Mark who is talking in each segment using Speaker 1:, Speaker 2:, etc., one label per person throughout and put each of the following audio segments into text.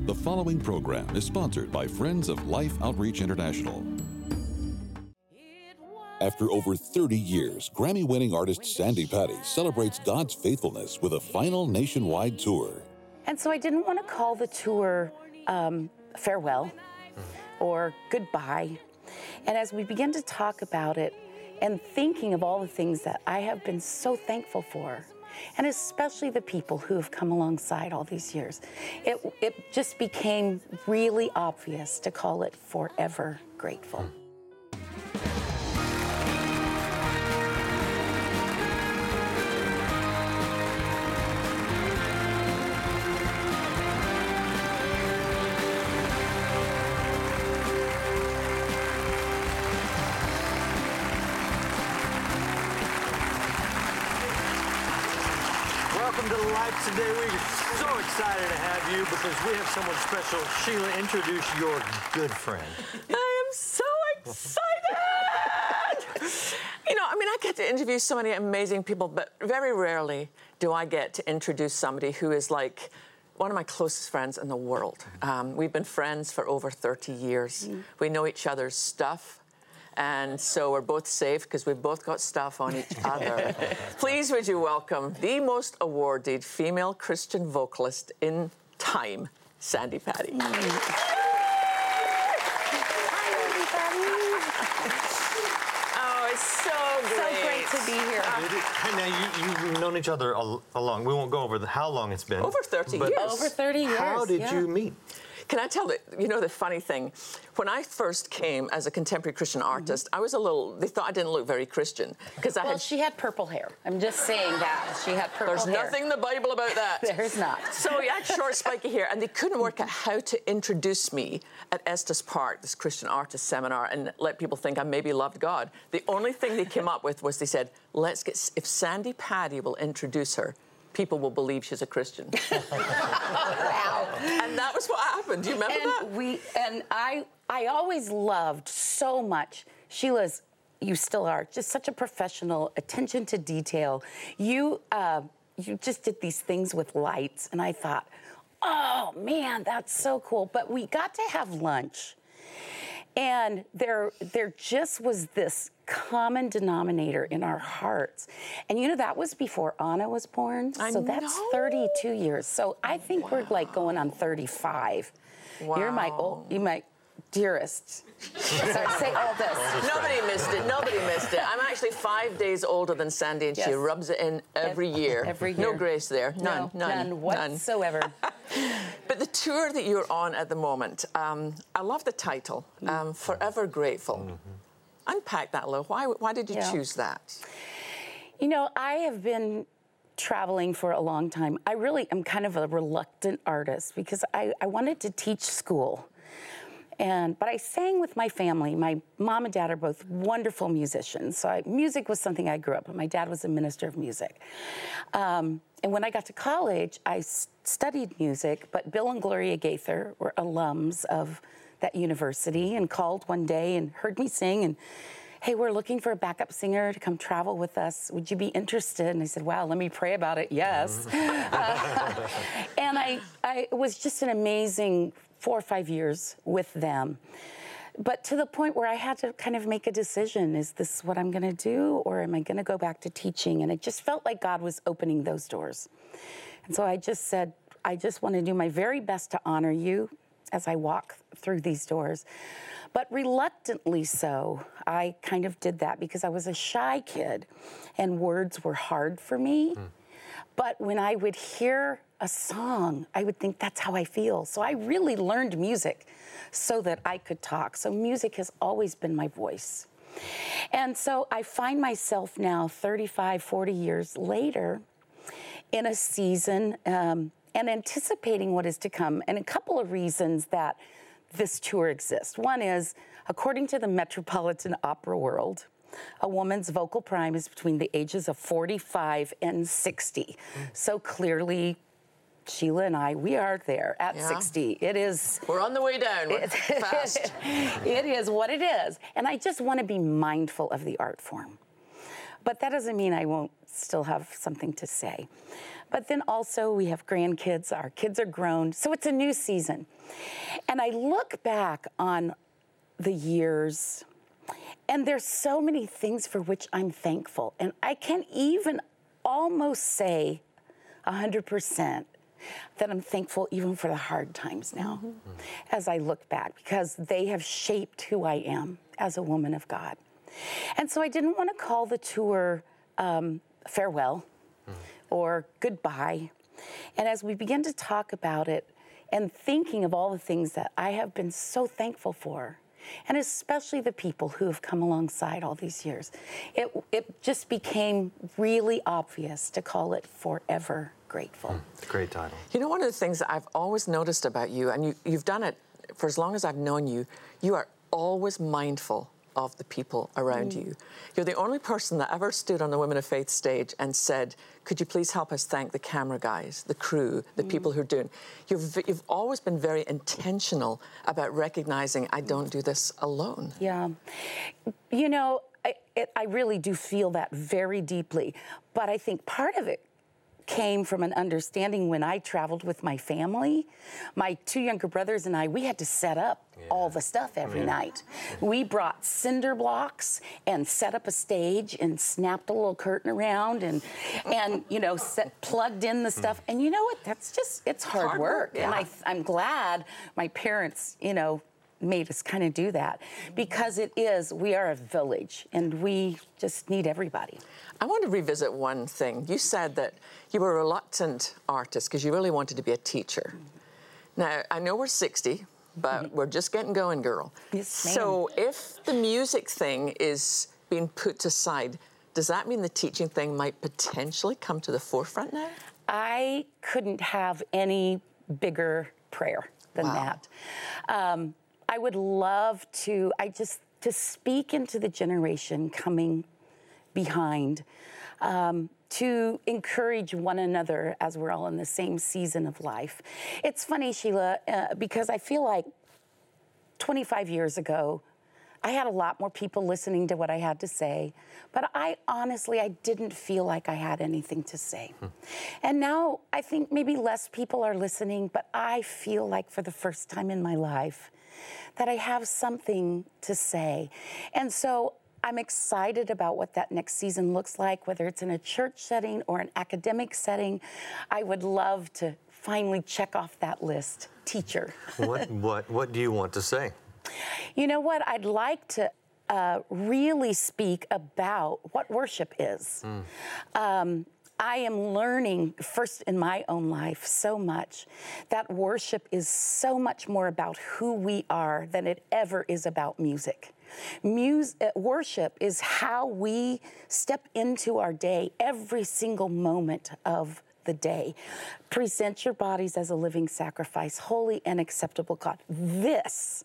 Speaker 1: The following program is sponsored by Friends of Life Outreach International. After over 30 years, Grammy-winning artist Sandi Patty celebrates God's faithfulness with a final nationwide tour.
Speaker 2: And so I didn't want to call the tour farewell or goodbye. And as we began to talk about it and thinking of all the things that I have been so thankful for, and especially the people who have come alongside all these years, it just became really obvious to call it Forever Grateful.
Speaker 3: Welcome to Life Today. We're so excited to have you because we have someone special. Sheila, introduce your good friend.
Speaker 4: I am so excited! I get to interview so many amazing people, but very rarely do I get to introduce somebody who is like one of my closest friends in the world. We've been friends for over 30 years. We know each other's stuff. And so we're both safe because we've both got stuff on each other. Please would you welcome the most awarded female Christian vocalist in time, Sandi Patty.
Speaker 2: Hi, everybody.
Speaker 4: Oh, it's so great.
Speaker 2: So great to be here.
Speaker 3: Now, you've known each other a long. We won't go over how long it's been.
Speaker 4: Over 30
Speaker 3: but
Speaker 4: years.
Speaker 2: Over 30 years.
Speaker 3: How did you meet?
Speaker 4: Can I tell the funny thing? When I first came as a contemporary Christian artist, I was they thought I didn't look very Christian.
Speaker 2: Well, she had purple hair. I'm just saying that. She had purple hair.
Speaker 4: There's nothing in the Bible about that.
Speaker 2: There's not.
Speaker 4: So I had short, spiky hair, and they couldn't work out how to introduce me at Estes Park, this Christian artist seminar, and let people think I maybe loved God. The only thing they came up with was they said, if Sandi Patty will introduce her, people will believe she's a Christian.
Speaker 2: Wow.
Speaker 4: And that was what happened. Do you remember that?
Speaker 2: I always loved so much. Sheila's, you still are, just such a professional, attention to detail. You just did these things with lights, and I thought, oh man, that's so cool. But we got to have lunch, and there just was this common denominator in our hearts. And that was before Anna was born. So that's 32 years. So I think we're like going on 35.
Speaker 4: Wow.
Speaker 2: You're my dearest. Sorry, say all this.
Speaker 4: Nobody missed it. I'm actually 5 days older than Sandi, and she rubs it in every year.
Speaker 2: Every year.
Speaker 4: No grace there. None
Speaker 2: whatsoever.
Speaker 4: But the tour that you're on at the moment, I love the title, Forever Grateful. Mm-hmm. Unpack that a little. Why did you choose that?
Speaker 2: I have been traveling for a long time. I really am kind of a reluctant artist because I wanted to teach school. But I sang with my family. My mom and dad are both wonderful musicians. So music was something I grew up with. My dad was a minister of music. And when I got to college, I studied music, but Bill and Gloria Gaither were alums of that university and called one day and heard me sing and, hey, we're looking for a backup singer to come travel with us. Would you be interested? And I said, wow, let me pray about it. Yes. And it was just an amazing 4 or 5 years with them. But to the point where I had to kind of make a decision. Is this what I'm going to do, or am I going to go back to teaching? And it just felt like God was opening those doors. And so I just said, I just want to do my very best to honor you as I walk through these doors. But reluctantly so, I kind of did that because I was a shy kid and words were hard for me. But when I would hear a song, I would think that's how I feel. So I really learned music so that I could talk. So music has always been my voice. And so I find myself now 35, 40 years later in a season and anticipating what is to come. And a couple of reasons that this tour exists. One is, according to the Metropolitan Opera World, a woman's vocal prime is between the ages of 45 and 60. So clearly, Sheila and I, we are there at 60. It is...
Speaker 4: We're on the way down. We're fast.
Speaker 2: It is what it is. And I just want to be mindful of the art form. But that doesn't mean I won't still have something to say. But then also we have grandkids. Our kids are grown. So it's a new season. And I look back on the years, and there's so many things for which I'm thankful. And I can even almost say 100% that I'm thankful even for the hard times now as I look back, because they have shaped who I am as a woman of God. And so I didn't want to call the tour farewell or goodbye. And as we begin to talk about it and thinking of all the things that I have been so thankful for, and especially the people who have come alongside all these years, it just became really obvious to call it Forever Grateful.
Speaker 3: Great title.
Speaker 4: You know, one of the things that I've always noticed about you, and you've done it for as long as I've known you, you are always mindful of the people around you. You're the only person that ever stood on the Women of Faith stage and said, could you please help us thank the camera guys, the crew, the people who are doing. You've always been very intentional about recognizing I don't do this alone.
Speaker 2: Yeah. You know, I really do feel that very deeply, but I think part of it came from an understanding when I traveled with my family. My two younger brothers and I, we had to set up all the stuff every night. We brought cinder blocks and set up a stage and snapped a little curtain around and you know, plugged in the stuff. And you know what? That's just, it's hard work.
Speaker 4: Yeah.
Speaker 2: And I'm glad my parents, you know, made us kind of do that, because we are a village and we just need everybody.
Speaker 4: I want to revisit one thing. You said that you were a reluctant artist because you really wanted to be a teacher. Now, I know we're 60, but we're just getting going, girl.
Speaker 2: Yes, ma'am.
Speaker 4: So if the music thing is being put aside, does that mean the teaching thing might potentially come to the forefront now?
Speaker 2: I couldn't have any bigger prayer than that. I would love to speak into the generation coming behind, to encourage one another as we're all in the same season of life. It's funny, Sheila, because I feel like 25 years ago, I had a lot more people listening to what I had to say, but I didn't feel like I had anything to say. And now I think maybe less people are listening, but I feel like for the first time in my life that I have something to say. And so I'm excited about what that next season looks like, whether it's in a church setting or an academic setting. I would love to finally check off that list, teacher.
Speaker 3: What do you want to say?
Speaker 2: You know what? I'd like to really speak about what worship is. I am learning, first in my own life, so much that worship is so much more about who we are than it ever is about music. Worship is how we step into our day, every single moment of the day. Present your bodies as a living sacrifice, holy and acceptable God. This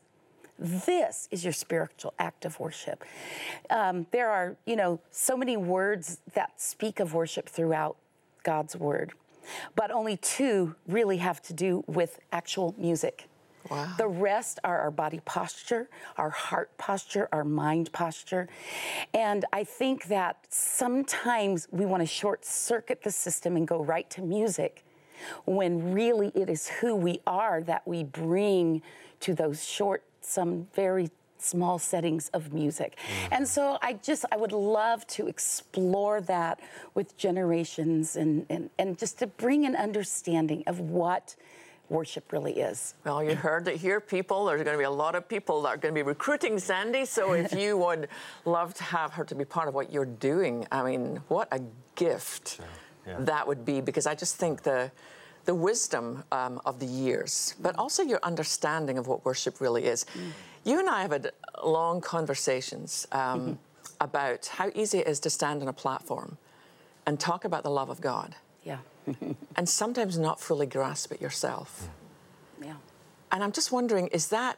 Speaker 2: is your spiritual act of worship. There are, so many words that speak of worship throughout God's word, but only 2 really have to do with actual music.
Speaker 4: Wow.
Speaker 2: The rest are our body posture, our heart posture, our mind posture. And I think that sometimes we want to short circuit the system and go right to music, when really it is who we are that we bring to those some very small settings of music. And so I would love to explore that with generations and just to bring an understanding of what worship really is.
Speaker 4: Well, you heard it here, people. There's going to be a lot of people that are going to be recruiting Sandy. So if you would love to have her to be part of what you're doing, I mean, what a gift that would be, because I just think the wisdom of the years, but also your understanding of what worship really is. You and I have had long conversations about how easy it is to stand on a platform and talk about the love of God.
Speaker 2: Yeah.
Speaker 4: And sometimes not fully grasp it yourself.
Speaker 2: Yeah.
Speaker 4: And I'm just wondering,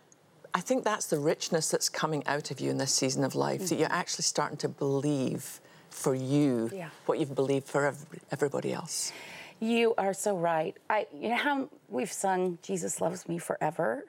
Speaker 4: I think that's the richness that's coming out of you in this season of life, that you're actually starting to believe for you what you've believed for everybody else.
Speaker 2: You are so right. You know how we've sung Jesus Loves Me Forever?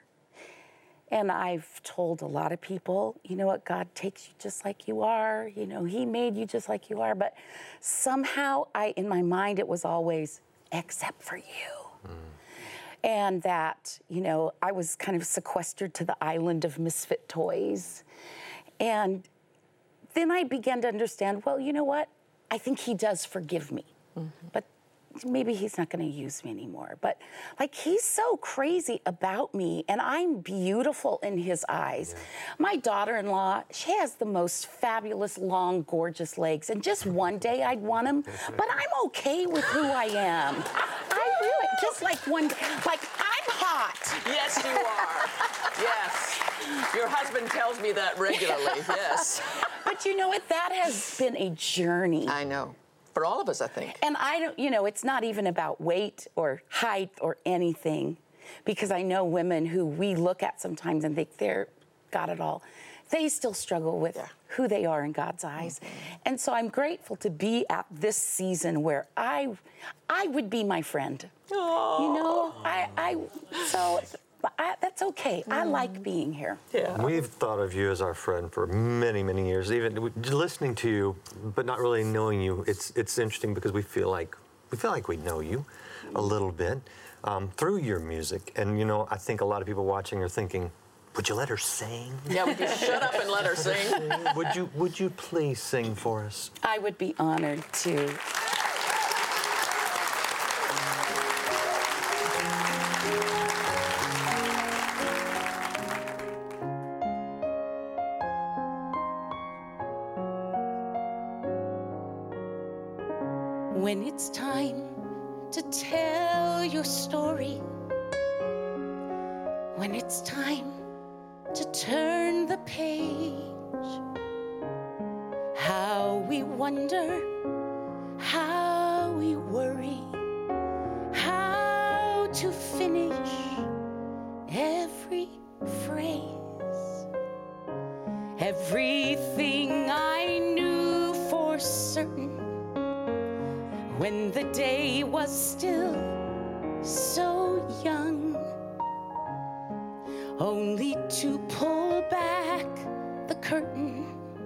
Speaker 2: And I've told a lot of people, you know what, God takes you just like you are. He made you just like you are. But somehow in my mind, it was always, except for you. And that, you know, I was kind of sequestered to the island of misfit toys. And then I began to understand, well, you know what? I think he does forgive me. But maybe he's not going to use me anymore. But like, he's so crazy about me, and I'm beautiful in his eyes. My daughter-in-law, she has the most fabulous, long, gorgeous legs, and just one day I'd want them, but I'm okay with who I am. I really, just like like I'm hot.
Speaker 4: Yes, you are. Yes. Your husband tells me that regularly, yes.
Speaker 2: But you know what? That has been a journey.
Speaker 4: I know. For all of us, I think.
Speaker 2: And I don't, you know, it's not even about weight or height or anything, because I know women who we look at sometimes and think they're got it all. They still struggle with who they are in God's eyes. And so I'm grateful to be at this season where I would be my friend.
Speaker 4: Aww.
Speaker 2: You know, that's okay. I like being here.
Speaker 3: Yeah. We've thought of you as our friend for many, many years. Even listening to you, but not really knowing you, it's interesting because we feel like we know you a little bit through your music. And you know, I think a lot of people watching are thinking, would you let her sing?
Speaker 4: Yeah, would you shut up and let her sing?
Speaker 3: Would you please sing for us?
Speaker 2: I would be honored to. When it's time to tell your story, when it's time to turn the page, how we wonder, how we worry, how to finish every phrase, everything I knew for certain when the day was still so young, only to pull back the curtain,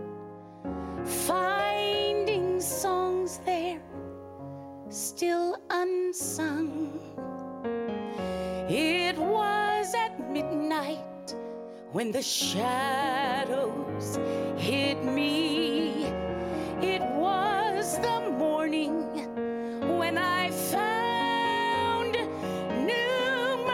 Speaker 2: finding songs there still unsung. It was at midnight when the shadows hid me. It was the morning when I found new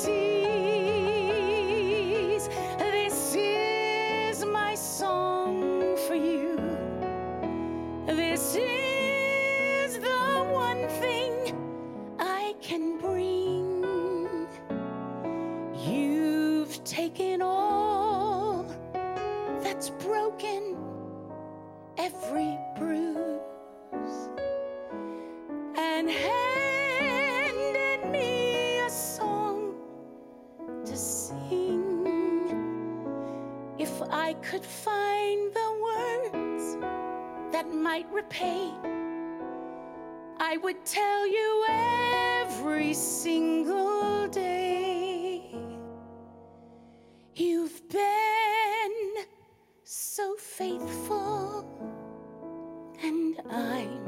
Speaker 2: mercies. This is my song for you. This is the one thing I can bring. You've taken all that's broken, every bruise, and handed me a song to sing. If I could find the words that might repay, I would tell you every single day. You've been so faithful, and I'm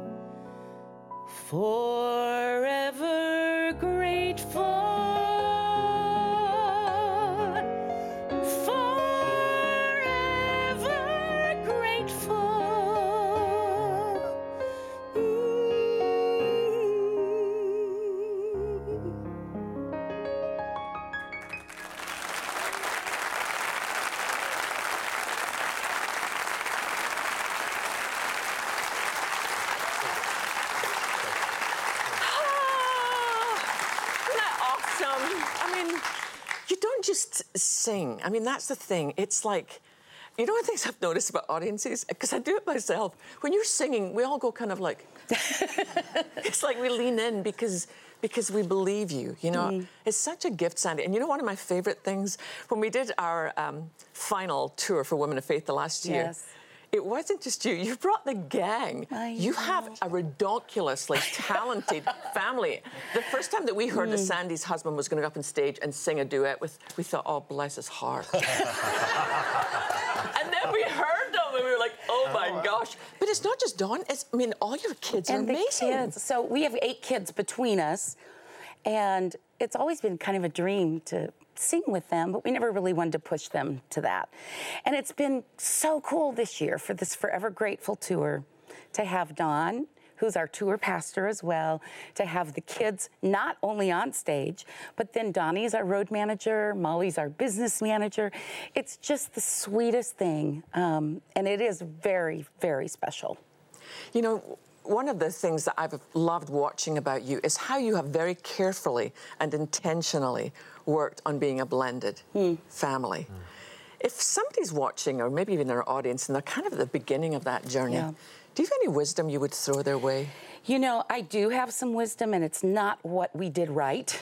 Speaker 2: forever grateful. Forever grateful.
Speaker 4: You don't just sing. I mean, that's the thing. It's like, you know, one of the things I've noticed about audiences, because I do it myself, when you're singing, we all go kind of like, it's like we lean in because we believe you, you know. It's such a gift, Sandy. And you know, one of my favorite things, when we did our final tour for Women of Faith the last year, it wasn't just you. You brought the gang. You have a redonkulously talented family. The first time that we heard that Sandy's husband was going to go up on stage and sing a duet with, we thought, oh, bless his heart. And then we heard them and we were like, oh my gosh. But it's not just Dawn. I mean, all your kids are amazing.
Speaker 2: Kids. So we have 8 kids between us. And it's always been kind of a dream to sing with them, but we never really wanted to push them to that. And it's been so cool this year for this Forever Grateful tour to have Dawn, who's our tour pastor as well, to have the kids not only on stage, but then Donnie's our road manager, Molly's our business manager. It's just the sweetest thing, and it is very, very special.
Speaker 4: You know, one of the things that I've loved watching about you is how you have very carefully and intentionally worked on being a blended family. If somebody's watching, or maybe even our audience, and they're kind of at the beginning of that journey, do you have any wisdom you would throw their way?
Speaker 2: You know, I do have some wisdom, and it's not what we did right.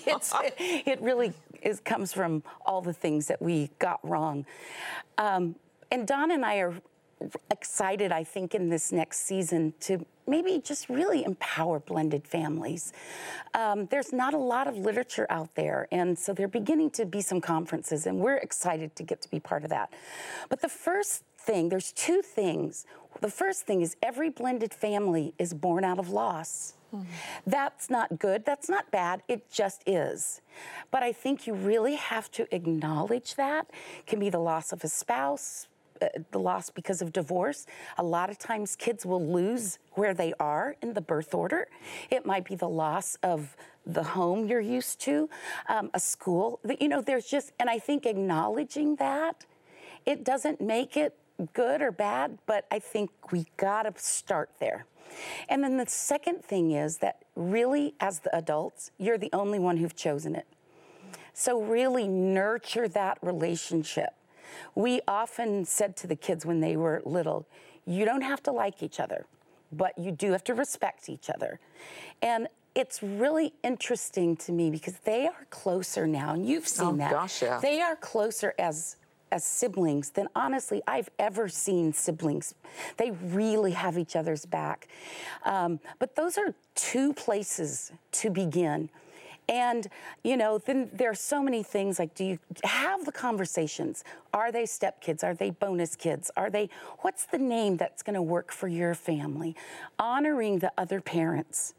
Speaker 2: It really comes from all the things that we got wrong. And Dawn and I are excited, I think, in this next season to maybe just really empower blended families. There's not a lot of literature out there, and so there are beginning to be some conferences, and we're excited to get to be part of that. But the first thing, there's 2 things. The first thing is every blended family is born out of loss. That's not good, that's not bad, it just is. But I think you really have to acknowledge that. It can be the loss of a spouse, the loss because of divorce. A lot of times kids will lose where they are in the birth order. It might be the loss of the home you're used to, a school. You know, there's just, and I think acknowledging that, it doesn't make it good or bad, but I think we gotta start there. And then the second thing is that really, as the adults, you're the only one who've chosen it. So really nurture that relationship. We often said to the kids when they were little, you don't have to like each other, but you do have to respect each other. And it's really interesting to me because they are closer now, and you've seen that.
Speaker 4: Gosh, yeah.
Speaker 2: They are closer as siblings than honestly I've ever seen siblings. They really have each other's back. But those are 2 places to begin. And, you know, then there are so many things like, do you have the conversations? Are they stepkids? Are they bonus kids? What's the name that's going to work for your family? Honoring the other parents.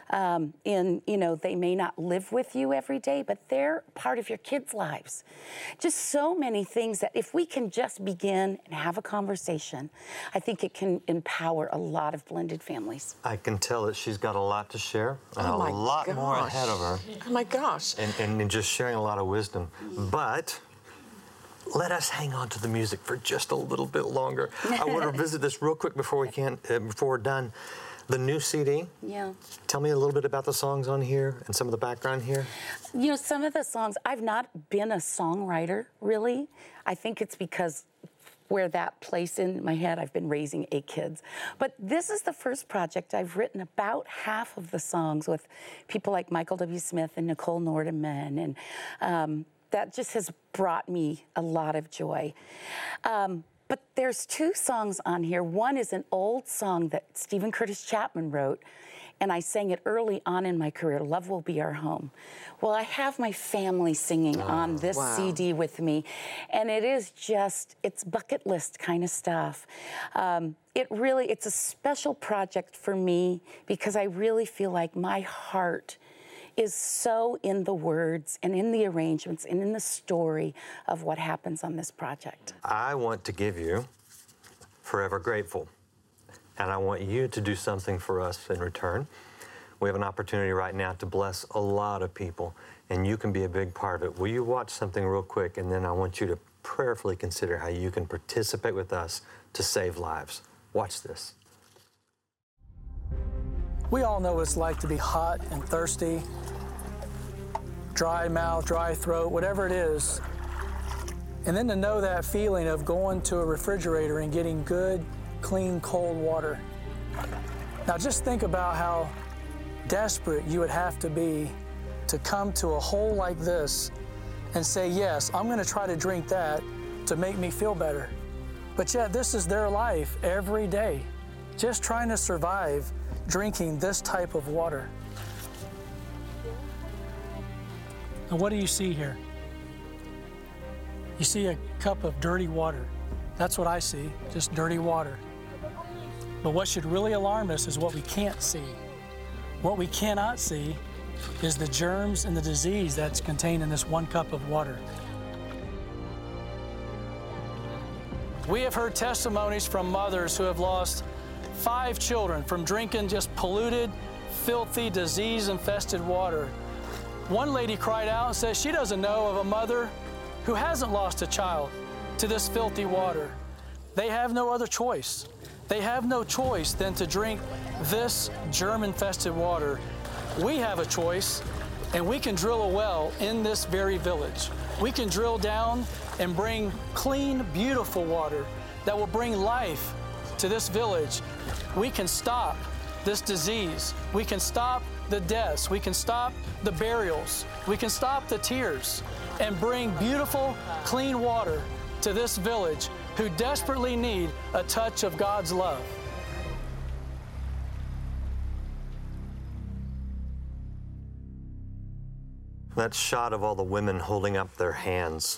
Speaker 2: You know, they may not live with you every day, but they're part of your kids' lives. Just so many things that if we can just begin and have a conversation, I think it can empower a lot of blended families.
Speaker 3: I can tell that she's got a lot to share and a
Speaker 4: my
Speaker 3: lot more
Speaker 4: gosh.
Speaker 3: ahead of her.
Speaker 4: Oh my gosh.
Speaker 3: And just sharing a lot of wisdom. But let us hang on to the music for just a little bit longer. I want to revisit this real quick before we're done. The new CD.
Speaker 2: Yeah.
Speaker 3: Tell me a little bit about the songs on here and some of the background here.
Speaker 2: You know, some of the songs, I've not been a songwriter, really. I think it's because where that place in my head, I've been raising 8 kids. But this is the first project I've written about half of the songs with people like Michael W. Smith and Nicole Nordeman, and that just has brought me a lot of joy. But there's 2 songs on here. One is an old song that Stephen Curtis Chapman wrote, and I sang it early on in my career, Love Will Be Our Home. Well, I have my family singing on this CD with me, and it is just, it's bucket list kind of stuff. It's a special project for me because I really feel like my heart is so in the words and in the arrangements and in the story of what happens on this project.
Speaker 3: I want to give you Forever Grateful, and I want you to do something for us in return. We have an opportunity right now to bless a lot of people, and you can be a big part of it. Will you watch something real quick, and then I want you to prayerfully consider how you can participate with us to save lives. Watch this.
Speaker 5: We all know what it's like to be hot and thirsty, dry mouth, dry throat, whatever it is. And then to know that feeling of going to a refrigerator and getting good, clean, cold water. Now just think about how desperate you would have to be to come to a hole like this and say, yes, I'm gonna try to drink that to make me feel better. But yet this is their life every day, just trying to survive drinking this type of water. Now what do you see here? You see a cup of dirty water. That's what I see, just dirty water. But what should really alarm us is what we can't see. What we cannot see is the germs and the disease that's contained in this 1 cup of water. We have heard testimonies from mothers who have lost 5 children from drinking just polluted, filthy, disease-infested water. One lady cried out and said she doesn't know of a mother who hasn't lost a child to this filthy water. They have no other choice. They have no choice than to drink this germ-infested water. We have a choice, and we can drill a well in this very village. We can drill down and bring clean, beautiful water that will bring life to this village. We can stop this disease. We can stop the deaths. We can stop the burials. We can stop the tears and bring beautiful, clean water to this village who desperately need a touch of God's love.
Speaker 3: That shot of all the women holding up their hands,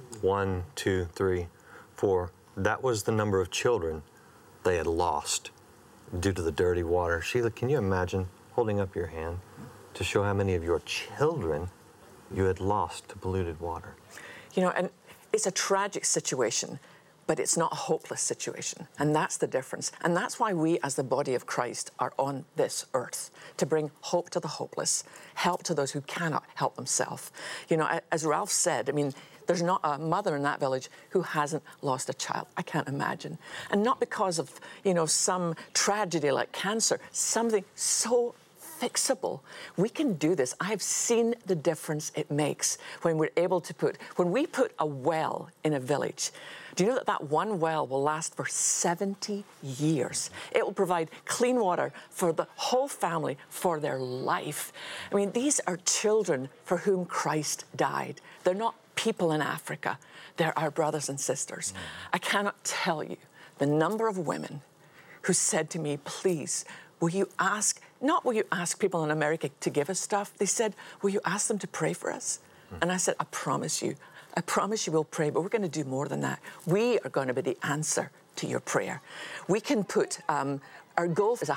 Speaker 3: 1, 2, 3, 4, that was the number of children they had lost due to the dirty water. Sheila, can you imagine holding up your hand to show how many of your children you had lost to polluted water?
Speaker 4: You know, and it's a tragic situation, but it's not a hopeless situation. And that's the difference. And that's why we, as the body of Christ, are on this earth, to bring hope to the hopeless, help to those who cannot help themselves. You know, as Ralph said, I mean, there's not a mother in that village who hasn't lost a child. I can't imagine. And not because of, you know, some tragedy like cancer, something so fixable. We can do this. I've seen the difference it makes when we're able to when we put a well in a village. Do you know that that one well will last for 70 years? It will provide clean water for the whole family for their life. I mean, these are children for whom Christ died. They're not people in Africa. They're our brothers and sisters. I cannot tell you the number of women who said to me, please, will you ask people in America to give us stuff? They said, will you ask them to pray for us? And I said, I promise you we'll pray, but we're going to do more than that. We are going to be the answer to your prayer. We can put, our goal is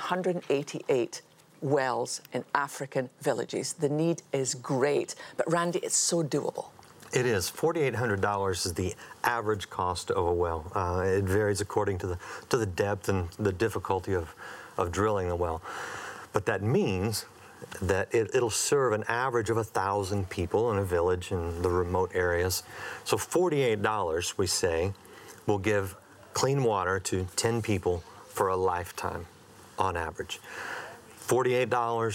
Speaker 4: 188 wells in African villages. The need is great, but Randy, it's so doable.
Speaker 3: It is. $4,800 is the average cost of a well. It varies according to the depth and the difficulty of drilling the well. But that means that it'll serve an average of 1,000 people in a village in the remote areas. So $48, we say, will give clean water to 10 people for a lifetime on average. $48,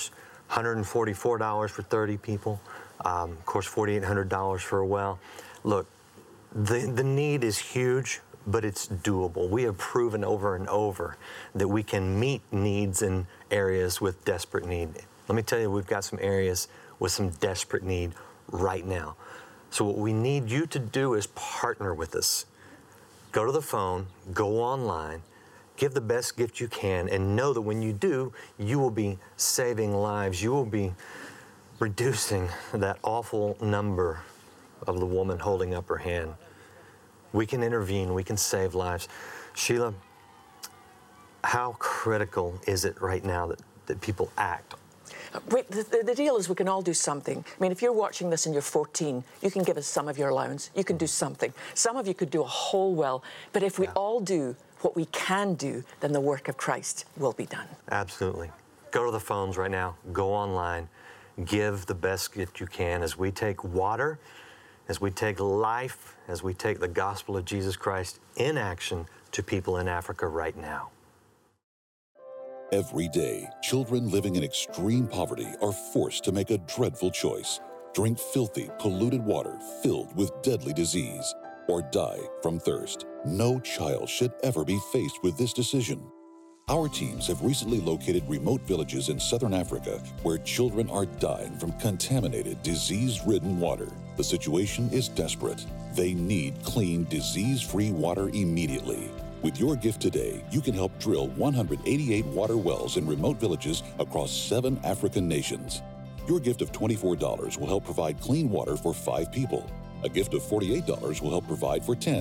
Speaker 3: $144 for 30 people. Of course, $4,800 for a well. Look, the need is huge, but it's doable. We have proven over and over that we can meet needs in areas with desperate need. Let me tell you, we've got some areas with some desperate need right now. So what we need you to do is partner with us. Go to the phone, go online, give the best gift you can, and know that when you do, you will be saving lives. You will be reducing that awful number of the woman holding up her hand. We can intervene, we can save lives. Sheila, how critical is it right now that people act?
Speaker 4: Wait, the deal is we can all do something. I mean, if you're watching this and you're 14, you can give us some of your allowance. You can do something. Some of you could do a whole well. But if we all do what we can do, then the work of Christ will be done.
Speaker 3: Absolutely. Go to the phones right now. Go online. Give the best gift you can as we take water, as we take life, as we take the gospel of Jesus Christ in action to people in Africa right now.
Speaker 1: Every day, children living in extreme poverty are forced to make a dreadful choice: drink filthy, polluted water filled with deadly disease, or die from thirst. No child should ever be faced with this decision. Our teams have recently located remote villages in southern Africa where children are dying from contaminated, disease-ridden water. The situation is desperate. They need clean, disease-free water immediately. With your gift today, you can help drill 188 water wells in remote villages across 7 African nations. Your gift of $24 will help provide clean water for 5 people. A gift of $48 will help provide for 10.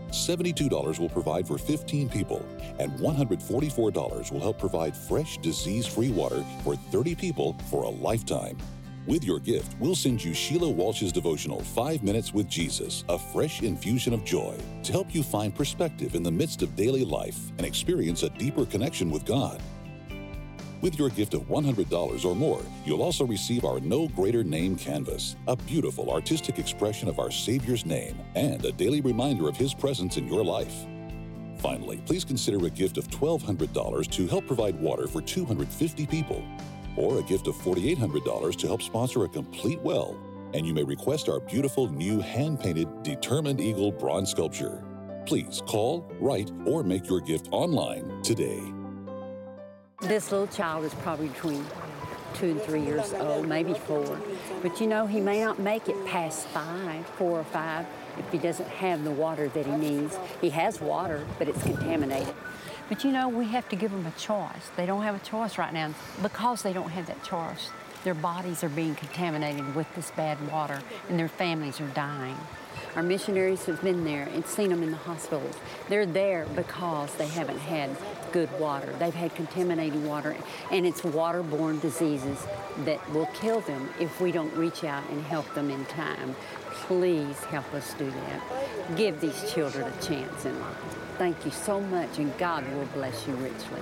Speaker 1: $72 will provide for 15 people, and $144 will help provide fresh, disease-free water for 30 people for a lifetime. With your gift, we'll send you Sheila Walsh's devotional, 5 Minutes with Jesus, a fresh infusion of joy, to help you find perspective in the midst of daily life and experience a deeper connection with God. With your gift of $100 or more, you'll also receive our No Greater Name canvas, a beautiful artistic expression of our Savior's name and a daily reminder of His presence in your life. Finally, please consider a gift of $1,200 to help provide water for 250 people, or a gift of $4,800 to help sponsor a complete well, and you may request our beautiful new hand-painted Determined Eagle bronze sculpture. Please call, write, or make your gift online today.
Speaker 6: This little child is probably between 2 and 3 years old, maybe 4. But you know, he may not make it past 4 or 5, if he doesn't have the water that he needs. He has water, but it's contaminated. But you know, we have to give them a choice. They don't have a choice right now. Because they don't have that choice, their bodies are being contaminated with this bad water, and their families are dying. Our missionaries have been there and seen them in the hospitals. They're there because they haven't had good water. They've had contaminated water, and it's waterborne diseases that will kill them if we don't reach out and help them in time. Please help us do that. Give these children a chance in life. Thank you so much, and God will bless you richly.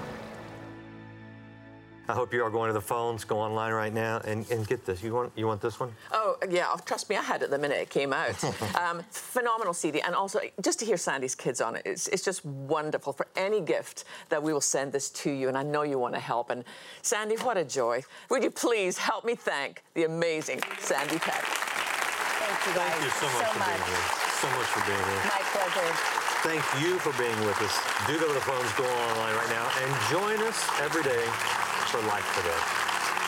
Speaker 3: I hope you are going to the phones, go online right now, and get this. You want this one?
Speaker 4: Oh, yeah, trust me, I had it the minute it came out. Phenomenal CD, and also just to hear Sandy's kids on it, it's just wonderful. For any gift that we will send this to you, and I know you want to help. And Sandy, what a joy. Would you please help me thank the amazing Sandy Peck?
Speaker 2: Thank you guys
Speaker 3: Thank you so much for being here. So much for being here.
Speaker 2: My pleasure.
Speaker 3: Thank you for being with us. Do go to the phones, go online right now, and join us every day for Life Today.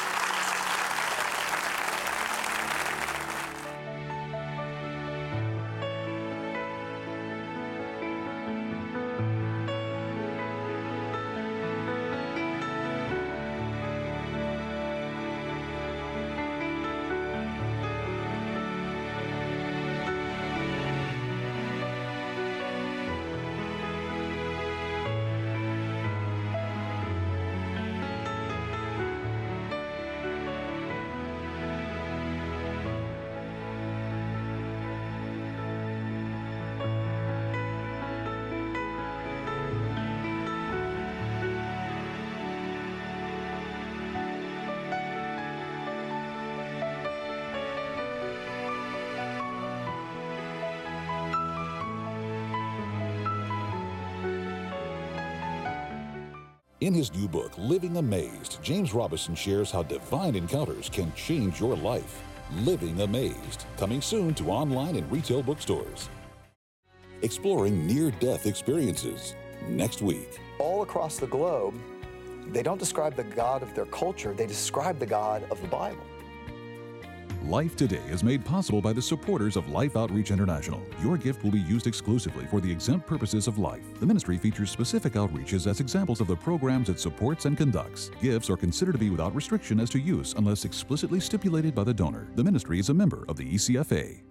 Speaker 1: In his new book, Living Amazed, James Robison shares how divine encounters can change your life. Living Amazed, coming soon to online and retail bookstores. Exploring near-death experiences, next week.
Speaker 7: All across the globe, they don't describe the God of their culture, they describe the God of the Bible.
Speaker 8: Life Today is made possible by the supporters of Life Outreach International. Your gift will be used exclusively for the exempt purposes of life. The ministry features specific outreaches as examples of the programs it supports and conducts. Gifts are considered to be without restriction as to use unless explicitly stipulated by the donor. The ministry is a member of the ECFA.